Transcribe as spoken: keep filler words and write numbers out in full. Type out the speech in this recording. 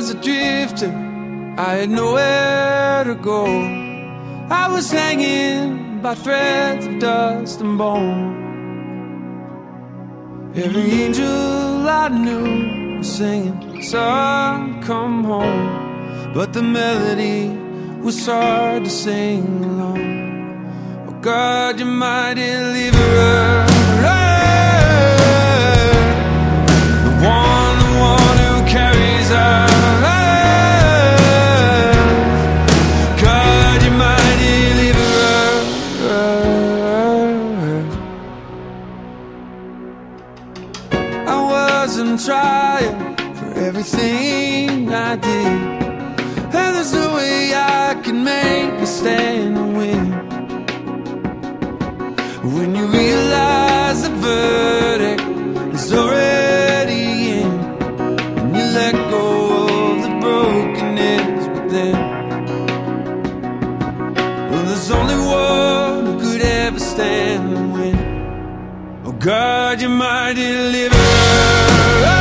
was a drifter, I had nowhere to go. I was hanging by threads of dust and bone. Every angel I knew was singing, son, come home. But the melody was hard to sing along. Oh God, you mighty deliverer, the one, the one who carries us. God, you mighty deliverer. I wasn't trying for everything I did, and there's no way I can make a stand and win. When you realize the verdict is already in, and you let go of the brokenness within. Well, there's only one who could ever stand and win. Oh God, you're my deliverer.